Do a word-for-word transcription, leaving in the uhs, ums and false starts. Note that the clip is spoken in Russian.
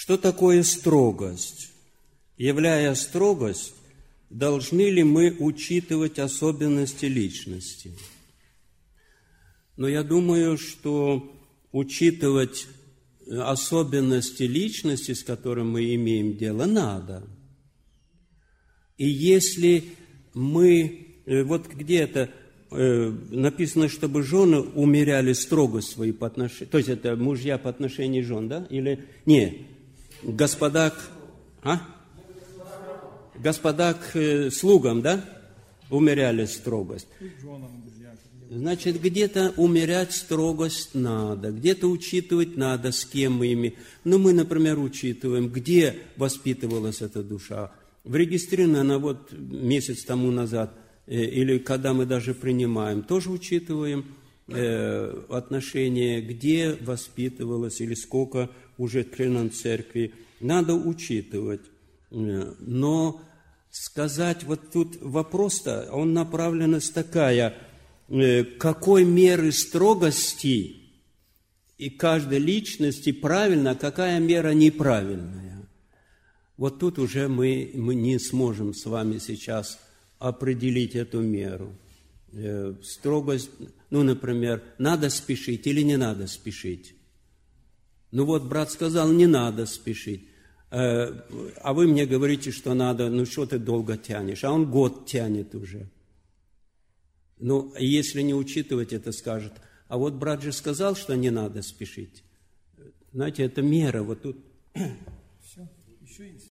Что такое строгость? Являя строгость, должны ли мы учитывать особенности личности? Но я думаю, что учитывать особенности личности, с которой мы имеем дело, надо. И если мы, вот где-то написано, чтобы жены умеряли строгость свои по отношению, то есть это мужья по отношению жен, да? Или не, господа к, а? Господа к слугам, да? Умеряли строгость. Значит, где-то умерять строгость надо, где-то учитывать надо, с кем мы ими. Ну, мы, например, учитываем, где воспитывалась эта душа. В регистрированной она вот месяц тому назад, или когда мы даже принимаем, тоже учитываем э, отношения, где воспитывалась, или сколько уже членов церкви. Надо учитывать. Но сказать, вот тут вопрос-то, он направленность такая, какой меры строгости и каждой личности правильно, а какая мера неправильная. Вот тут уже мы, мы не сможем с вами сейчас определить эту меру. Строгость, ну, например, надо спешить или не надо спешить. Ну вот брат сказал, не надо спешить. А вы мне говорите, что надо, ну что ты долго тянешь, а он год тянет уже. Ну, если не учитывать это, скажет, а вот брат же сказал, что не надо спешить. Знаете, это мера, вот тут. Все, еще есть.